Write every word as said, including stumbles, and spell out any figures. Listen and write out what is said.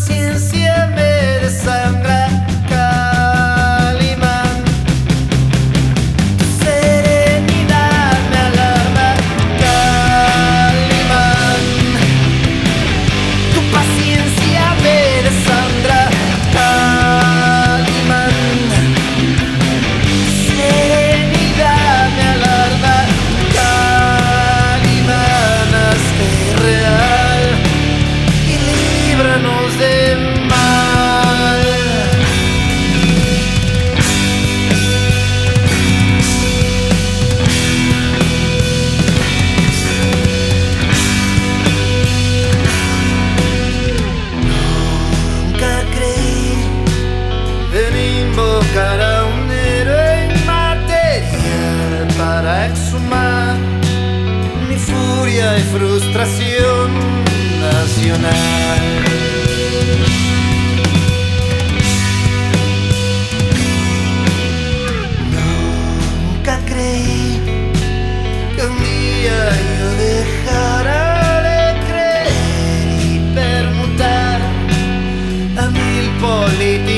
paciencia me desangra, Calimán. Tu serenidad me alarma, Calimán. Tu paciencia me desangra, Calimán. Tu serenidad me alarma, Calimán. Hazte real y líbranos del mal. Nunca creí en invocar a un héroe inmaterial para exhumar mi furia y frustración nacional. Nunca creí que un día yo dejara de creer y permutar a mil políticos